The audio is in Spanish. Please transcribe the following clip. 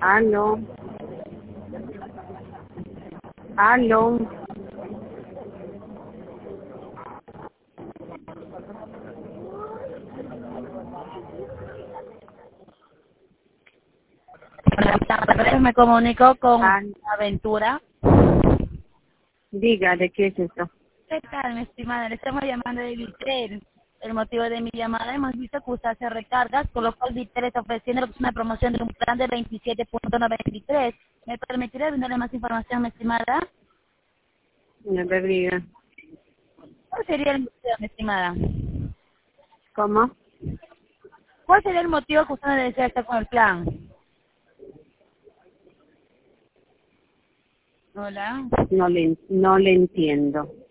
Aló, aló. Buenas tardes, me comunico con Aventura. Diga, ¿de qué es esto? ¿Qué tal, mi estimada? Le estamos llamando de Vitel. El motivo de mi llamada, hemos visto que usted hace recargas, con lo cual Vitel está ofreciendo una promoción de un plan de 27.93. ¿Me permitirá brindarle más información, mi estimada? No me diga. ¿Cuál sería el motivo, mi estimada? ¿Cómo? ¿Cuál sería el motivo que usted desea estar con el plan? Hola. No le entiendo.